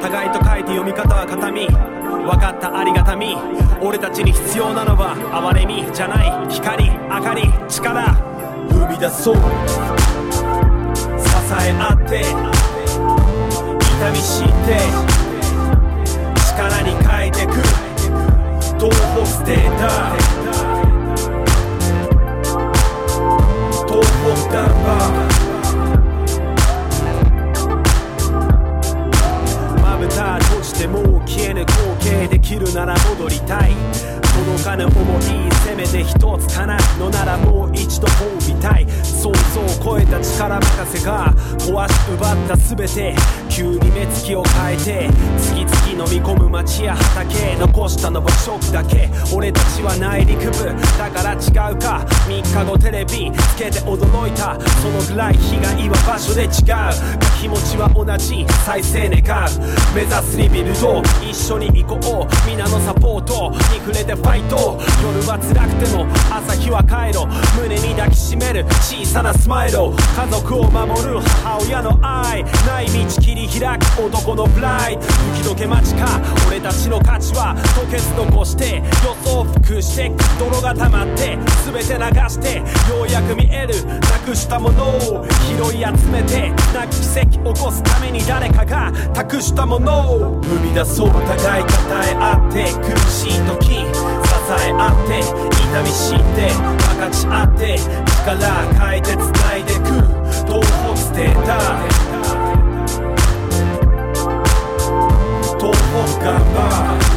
互いと書いて読み方は形見、分かったありがたみ。俺たちに必要なのは哀れみじゃない、光、明かり、力生み出そう。支え合って痛み知って力に変えてく東北ステーター、東北ダンバー。まぶた閉じてもう消えぬ光景できるなら戻りたい。届かぬ想いせめて一つ叶うのならもう一度褒美たい。想像を超えた力任せが壊し奪った全て、急に目つきを変えて次々飲み込む街や畑、残したのは食だけ。俺たちは内陸部だから違うか。3日後テレビつけて驚いた、そのぐらい被害は場所で違う。気持ちは同じ、再生願う。目指すリビルド一緒に行こう。皆のサポートに触れてファイト。夜は辛くても朝日は帰ろ。胸に抱きしめる小さなスマイル、家族を守る母親の愛。ない道切り開く男のプライド。雪解け待ちか俺たちの価値は溶けず残して、予想服して泥が溜まって全て流して、ようやく見えるなくしたものを拾い集めて、なき奇跡起こすために誰かが託したものを生み出そう。互い称え合って苦しい時支え合って痛み知って分かち合って力変えて繋いでく東北ステーター、東北ガンバー。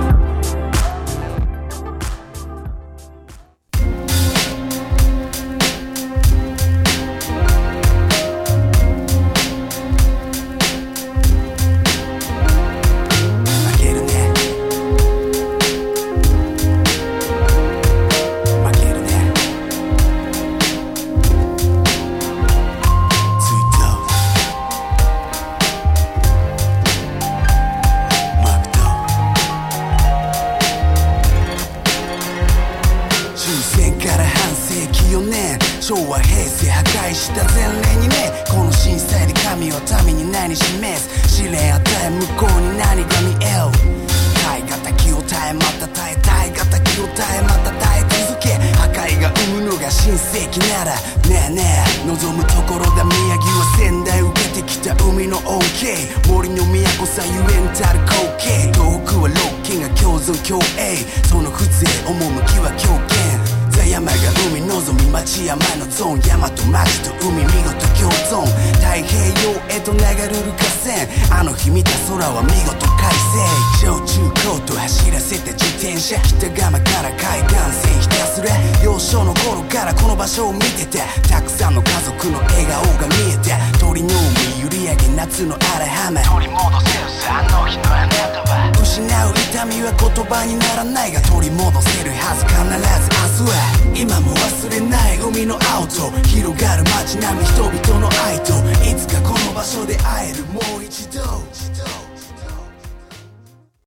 昭和平成破壊した前例にね、この震災で神は民に何示す、試練与え向こうに何が見える。耐え難きを耐えまた耐え、耐え難きを耐えまた耐え続け、破壊が生むのが新世紀ならねえねえ望むところだ。宮城は先代受けてきた海の恩恵、森の都さゆえんたる光景。東北は六県が共存共栄、その風情趣は狂犬。座山が海望み町山のゾーン、山と町と海見事共存。太平洋へと流れる河川、あの日見た空は見事快晴。小中高と走らせた自転車、北側から海岸線ひたすら。幼少の頃からこの場所を見てて、たくさんの家族の笑顔が見えて、鳥の海閖上夏の荒浜、取り戻せるさあの日のあなたは。失う痛みは言葉にならないが取り戻せるはず、必ず明日は。今も忘れない海の青と広がる街並み、人々の愛といつかこの場所で会えるもう一度。